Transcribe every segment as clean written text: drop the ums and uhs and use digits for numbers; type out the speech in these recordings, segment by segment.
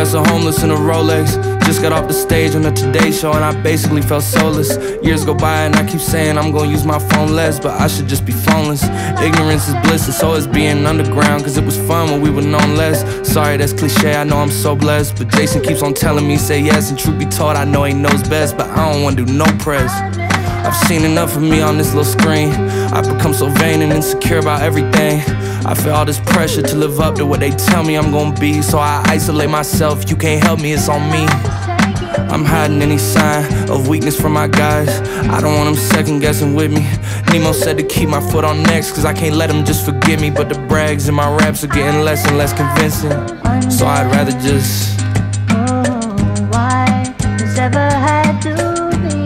a homeless in a Rolex. Just got off the stage on the Today Show and I basically felt soulless. Years go by and I keep saying I'm gonna use my phone less, but I should just be phoneless. Ignorance is bliss and so is being underground, cause it was fun when we were known less. Sorry, that's cliche, I know I'm so blessed, but Jason keeps on telling me say yes, and truth be told I know he knows best, but I don't wanna do no press. I've seen enough of me on this little screen. I've become so vain and insecure about everything. I feel all this pressure to live up to what they tell me I'm gonna be, so I isolate myself. You can't help me, it's on me. I'm hiding any sign of weakness from my guys. I don't want them second guessing with me. Nemo said to keep my foot on next, cause I can't let them just forget me. But the brags in my raps are getting less and less convincing, so I'd rather just why this ever had to be?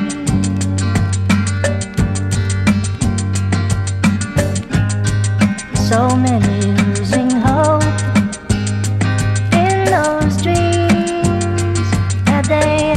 So many losing hope in those dreams that they.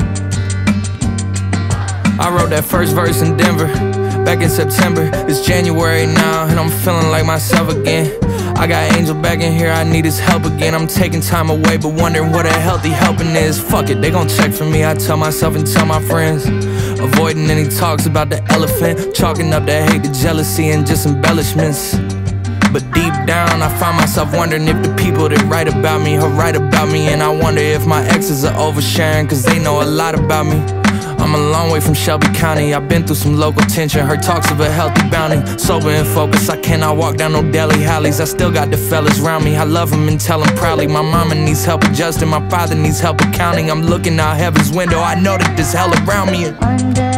I wrote that first verse in Denver back in September. It's January now and I'm feeling like myself again. I got Angel back in here, I need his help again. I'm taking time away but wondering what a healthy helping is. Fuck it, they gon' check for me, I tell myself and tell my friends. Avoiding any talks about the elephant, chalking up that hate to jealousy and just embellishments. But deep down I find myself wondering if the people that write about me write about me. And I wonder if my exes are oversharing, cause they know a lot about me. I'm a long way from Shelby County, I've been through some local tension, heard talks of a healthy bounty. Sober and focused, I cannot walk down no Delhi alleys. I still got the fellas around me, I love them and tell them proudly. My mama needs help adjusting, my father needs help accounting. I'm looking out heaven's window, I know that there's hell around me.